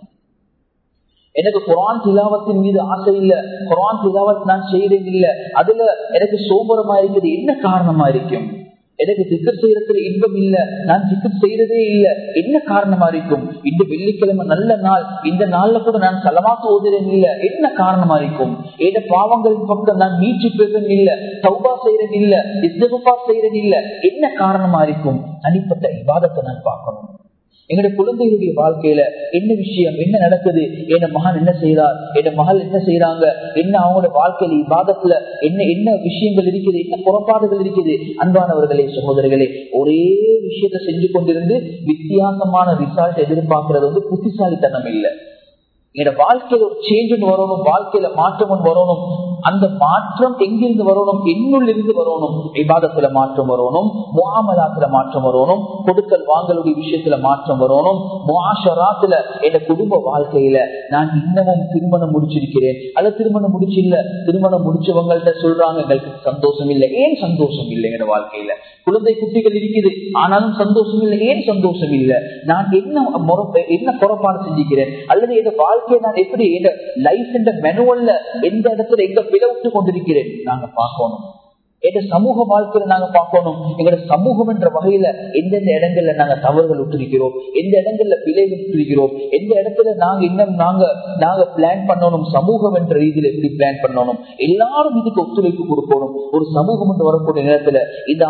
எனக்கு குர்ஆன் திலாவத்தின் மீது ஆசை இல்ல, குர்ஆன் திலாவத் நான் செய்யறது இல்ல, அதுல எனக்கு சோபரமா இருக்குது. என்ன காரணமா இருக்கும்? எனக்கு திக்கர் செய்யறதுல இன்பம் இல்ல, நான் திக்கர் செய்யறதே இல்ல. என்ன காரணமா இருக்கும்? இந்த வெள்ளிக்கிழமை நல்ல நாள், இந்த நாள்ல கூட நான் சலமாத்து ஓதுறேன் இல்ல. என்ன காரணமா இருக்கும்? ஏத பாவங்களின் பக்கம் நான் மீச்சு பெறுறேன் இல்ல, தௌபா செய்யறேன் இல்ல, இஸ்திக்ஃபார் செய்யறேன் இல்ல. என்ன காரணமா இருக்கும்? தனிப்பட்ட இபாதத்தை நான் பார்க்கணும். எங்களுடைய குழந்தைகளுடைய வாழ்க்கையில என்ன விஷயம், என்ன நடக்குது, என்ன மகன் என்ன செய்யறார், என்ன மகள் என்ன செய்யறாங்க, என்ன அவங்களோட வாழ்க்கையில இபாதத்துல என்ன விஷயங்கள் இருக்குது, என்ன புறப்பாடுகள் இருக்குது. அன்பானவர்களே, சகோதரர்களே, ஒரே விஷயத்தை செஞ்சு கொண்டிருந்து வித்தியாசமான ரிசல்ட் எதிர்பார்க்கறது புத்திசாலித்தனம் இல்லை. எங்களோட வாழ்க்கையில ஒரு சேஞ்ச் வரணும், வாழ்க்கையில மாற்றம் வரணும். அந்த மாற்றம் எங்கிருந்து வரணும்? என்னுள் இருந்து வரணும். இபாதத்துல மாற்றம் வரணும், முஆமலாத்துல மாற்றம் வரணும், கொடுக்கல் வாங்கலுடைய விஷயத்துல மாற்றம் வரணும், முஆஷராத்துல என் குடும்ப வாழ்க்கையில நான் இன்னமும் திருமணம் முடிச்சிருக்கிறேன் அல்ல திருமணம் முடிச்சில்ல, திருமணம் முடிச்சவங்கள்ட்ட சொல்றாங்க எங்களுக்கு சந்தோஷம் இல்லை. ஏன் சந்தோஷம் இல்லை? எங்க வாழ்க்கையில குழந்தை குட்டிகள் இருக்குது, ஆனாலும் சந்தோஷம் இல்லை. ஏன் சந்தோஷம் இல்லை? நான் என்ன புறப்பாடு செஞ்சுக்கிறேன் அல்லது எங்க வாழ்க்கை நான் எப்படி லைஃப் மெனுவல்ல எந்த இடத்துல எங்க பிளவுட்டு கொண்டிருக்கிறேன் நாங்க பார்க்கணும். எங்க சமூக வாழ்க்கையில நாங்க பார்க்கணும், எங்களோட சமூகம் என்ற வகையில எந்தெந்த இடங்கள்ல நாங்க தவறுகள் விட்டுருக்கிறோம், எந்த இடங்கள்ல பிழைகள் விட்டுருக்கிறோம், எந்த இடத்துல நாங்க இன்னும் நாங்க பிளான் பண்ணணும், சமூகம் என்ற ரீதியில எப்படி பிளான் பண்ணணும். எல்லாரும் இதுக்கு ஒத்துழைப்பு கொடுக்கணும். ஒரு சமூகம் என்று வரக்கூடிய நேரத்துல இந்த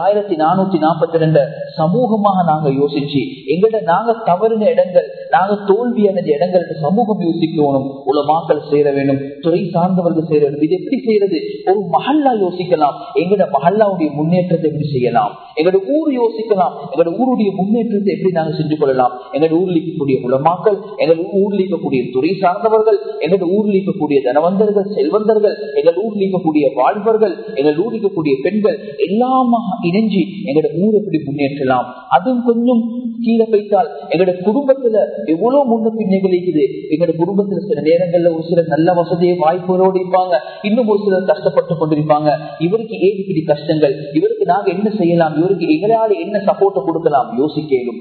1442 சமூகமாக நாங்க யோசிச்சு எங்கள்ட நாங்க தவறின இடங்கள், நாங்க தோல்வி அடைஞ்ச இடங்கள் சமூகம் யோசிக்கணும். உலமாக்கள் செய்ய வேண்டும், துறை சார்ந்தவர்கள் செய்ய வேண்டும். இது எப்படி செய்யறது? ஒரு மஹல்லா யோசிக்கலாம். எங்கட எங்களோட மஹல்லாவுடைய முன்னேற்றத்தை எப்படி செய்யலாம், எங்களோட ஊர் யோசிக்கலாம், எங்களோட ஊருடைய முன்னேற்றத்தை எப்படி நாங்கள் செஞ்சு கொள்ளலாம். எங்களோட ஊரில் இருக்கக்கூடிய உலமாக்கள், எங்களோட ஊரில் இருக்கக்கூடிய துறை சார்ந்தவர்கள், எங்களோட ஊரில் இருக்கக்கூடிய தனவந்தர்கள், செல்வந்தர்கள், எங்களோட ஊரில் இருக்கக்கூடிய வாழ்வர்கள், எங்களோட ஊரில் இருக்கக்கூடிய பெண்கள் எல்லாமா இணைஞ்சி எங்களோட ஊர் எப்படி முன்னேற்றலாம். அதுவும் கொஞ்சம் கீழே வைத்தால் எங்களோட குடும்பத்துல எவ்வளவு முன்ன பின்னைகள் இருக்குது. எங்களோட குடும்பத்துல சில நேரங்கள்ல ஒரு சிலர் நல்ல வசதியை வாய்ப்புகளோடு இருப்பாங்க, இன்னும் ஒரு சிலர் கஷ்டப்பட்டு கொண்டிருப்பாங்க. இவருக்கு ஏன் இப்படி கஷ்டங்கள், இவருக்கு நாங்க என்ன செய்யலாம், இவருக்கு எங்களால என்ன சப்போர்ட் கொடுக்கலாம் யோசிக்கலும்.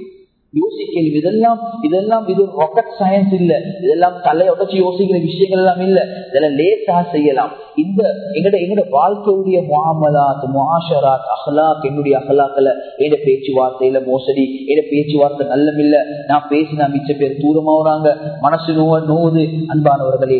இதெல்லாம் இது ராக்கெட் சயின்ஸ் இல்ல, இதெல்லாம் தலையை உடச்சி யோசிக்கிற விஷயங்கள் எல்லாம் இல்ல, இதெல்லாம் லேசா செய்யலாம். இந்த எங்கட வாழ்க்கையுடைய முஆமலாத், முஆஷராத், அஹ்லாக், என்னுடைய அஹ்லாக்ல என் பேச்சுவார்த்தையில மோசடி, என் பேச்சுவார்த்தை நல்லமில்ல, நான் பேசினா மிச்ச பேர் தூரமாகறாங்க, மனசு நோவுது. அன்பானவர்களே,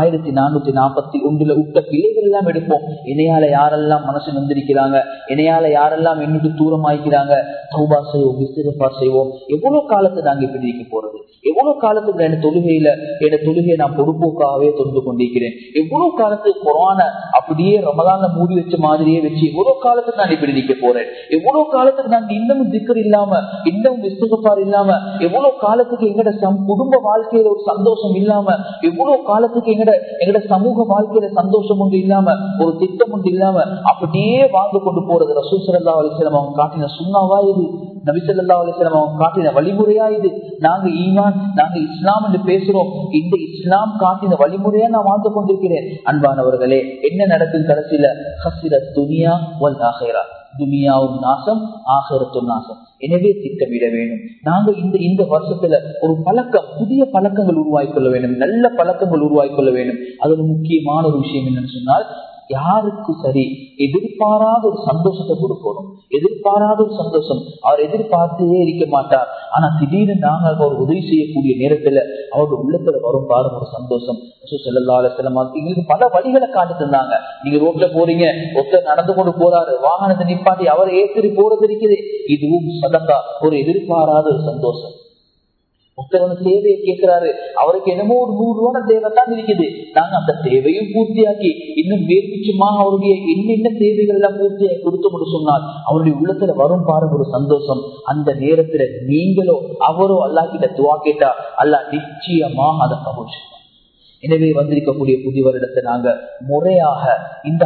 1441 விட்ட பிள்ளைகள் எல்லாம் எடுப்போம். இணையால யாரெல்லாம் மனசு நந்திருக்கிறாங்க, இணையால யாரெல்லாம் என்னுக்கு தூரமாய்க்கிறாங்க, தௌபா செய்வோம், இஸ்திக்ஃபார் செய்வோம். எவ்வளவு காலத்துக்கு நாங்க இப்படி இருக்க போறது, எவ்வளவு காலத்துக்கு என் தொழுகையை நான் பொறுப்போக்காகவே தொண்டு கொண்டிருக்கிறேன், எவ்வளவு காலத்துக்கு குர்ஆனை அப்படியே ரமலான்ல மூடி வச்ச மாதிரியே வச்சு எவ்வளவு காலத்துக்கு நான் இப்படி நிக்க போறேன், எவ்வளவு காலத்துக்கு நான் இன்னமும் திக்ர் இல்லாம, இன்னமும் இஸ்திக்ஃபார் இல்லாம, எவ்வளவு காலத்துக்கு எங்கட குடும்ப வாழ்க்கையில ஒரு சந்தோஷம் இல்லாம, எவ்வளவு காலத்துக்கு எங்கட சமூக வாழ்க்கையில சந்தோஷம் ஒன்று இல்லாம, ஒரு திட்டம் ஒன்று இல்லாம அப்படியே வாழ்ந்து கொண்டு போறது. ரசூல் ஸல்லல்லாஹு அலைஹி வஸல்லம் அவங்க காட்டின சுன்னாவா இது? நபி ஸல்லல்லாஹு அலைஹி வஸல்லம் அவங்க காட்டின வழிமுறையா இது? நாங்க ஈமான், நாங்க இஸ்லாம் என்று பேசுறோம், இந்த இஸ்லாம் காட்டின வழிமுறையா நான் வாழ்ந்து கொண்டிருக்கிறேன். அன்பானவர்களே, என்ன நடக்கும் கடைசியில? ஹஸிரத் துனியா வல் ஆஹிரா, துனியாவும் நாசம், ஆஹிரத்தும் நாசம். எனவே திட்டமிட வேண்டும். நாங்க இந்த வருஷத்துல ஒரு பழக்கம், புதிய பழக்கங்கள் உருவாக்கிக் கொள்ள வேண்டும், நல்ல பழக்கங்கள் உருவாக்கிக் கொள்ள வேண்டும். அதுல முக்கியமான ஒரு விஷயம் என்னன்னு சொன்னால், யாருக்கு சரி எதிர்பாராத ஒரு சந்தோஷத்தை கொடுக்கணும். எதிர்பாராத ஒரு சந்தோஷம் அவர் எதிர்பார்த்தே இருக்க மாட்டார். ஆனா திடீர்னு நாங்கள் அவர் உதவி செய்யக்கூடிய நேரத்துல அவருடைய உள்ளத்துல வரும் பாருங்க ஒரு சந்தோஷம். ஸல்லல்லாஹு அலைஹி வஸல்லம் எங்களுக்கு பல வழிகளை காட்டி தந்தாங்க. நீங்க ரோட்ல போறீங்க, ஒருத்தர் நடந்து கொண்டு போறாரு, வாகனத்தை நிப்பாட்டி அவரை ஏற்றி போறது இருக்குது, இதுவும் சதகா, ஒரு எதிர்பாராத ஒரு சந்தோஷம். ஒருத்தர் தேவையை கேட்கிறாரு, அவருக்கு என்னமோ ஒரு 100 ரூபாய் தேவைத்தான் இருக்குது, நாங்க அந்த தேவையும் பூர்த்தியாக்கி இன்னும் மேற்பிச்சுமாக அவருடைய என்னென்ன தேவைகள் எல்லாம் பூர்த்தியாக்கி கொடுத்து சொன்னால் அவருடைய உள்ளத்துல வரும் பாருங்க ஒரு சந்தோஷம். அந்த நேரத்துல நீங்களோ அவரோ அல்லாஹ் கிட்ட துஆ கேட்டா அல்லாஹ் நிச்சயமாக அதை கபூல் செய்வார். எனவே வந்திருக்கக்கூடிய புதிய வருடத்தை நாங்க முறையாக இந்த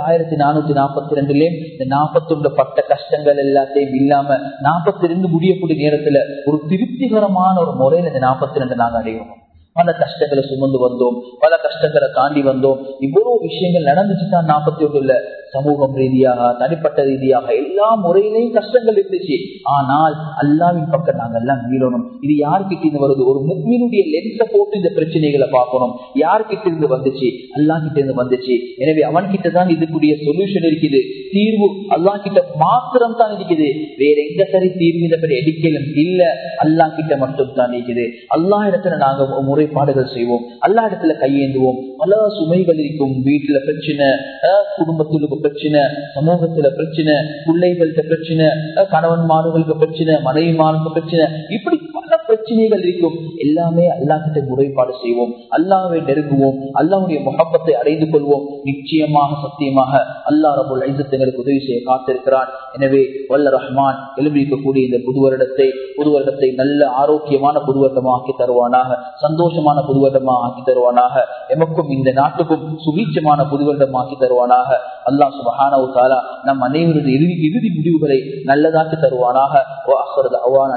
1442 இந்த 41 பட்ட கஷ்டங்கள் எல்லாத்தையும் இல்லாம 42 முடியக்கூடிய நேரத்துல ஒரு திருப்திகரமான ஒரு முறையில இந்த 42 நாங்க அடையணும். பல கஷ்டங்களை சுமந்து வந்தோம், பல கஷ்டங்களை தாண்டி வந்தோம். இவ்வளவு விஷயங்கள் நடந்துச்சுதான் 41 சமூகம் ரீதியாக, தனிப்பட்ட ரீதியாக எல்லா முறையிலையும் கஷ்டங்கள் இருந்துச்சு. ஆனால் அல்லாஹ்வின் பக்கம் நாங்க எல்லாம் மீளணும். இது யார்கிட்ட இருந்து வருது? ஒரு முஃமினுடைய லென்ஸை போட்டு இந்த பிரச்சனைகளை பார்க்கணும். யார்கிட்ட இருந்து வந்துச்சு? அல்லாஹ் கிட்ட இருந்து வந்துச்சு. எனவே அவன் கிட்ட தான் இதுக்குரிய சொல்யூஷன் இருக்குது, தீர்வு அல்லாஹ் கிட்ட மாத்திரம் தான் இருக்குது. வேற எந்த சரி தீர்வு இதை பற்றி எடுக்கலும் இல்ல, அல்லாஹ் கிட்ட மட்டும் தான் இருக்குது. அல்லாஹ் இடத்துல நாங்க முறைப்பாடுகள் செய்வோம், அல்லாஹ் இடத்துல கையேந்துவோம். பல சுமைகள் இருக்கும், வீட்டுல பிரச்சனை, குடும்பத்துல பிரச்சனை, சமூகத்துல பிரச்சனை, பிள்ளைகள்கிட்ட பிரச்சனை, கணவன்மார்களுக்கு பிரச்சனை, மனைவிமாருக்கு பிரச்சனை, இப்படி பல பிரச்சனைகள் இருக்கும். எல்லாமே அல்லாஹ் கிட்ட முறைப்பாடு செய்வோம், அல்லாஹ்வை நெருங்குவோம், அல்லாஹ்வுடைய முஹப்பத்தை அடைந்து கொள்வோம். நிச்சயமாக சத்தியமாக அல்லாஹ் ரப்பல் இஸ்ஸத் எங்களுக்கு உதவி செய்ய காத்திருக்கிறான். எனவே வல்ல ரஹ்மான் எழுப்பியிருக்கக்கூடிய இந்த புது வருடத்தை நல்ல ஆரோக்கியமான புது வருடமாக ஆக்கி தருவானாக, சந்தோஷமான புது வருடமாக ஆக்கி தருவானாக, எமக்கும் இந்த நாட்டுக்கும் சுபீட்சமான புது வருடமாக ஆக்கி தருவானாக. அல்லாஹ் சுப்ஹானஹு வ தஆலா நம் அனைவரது இறுதி முடிவுகளை நல்லதாக்கி தருவானாக.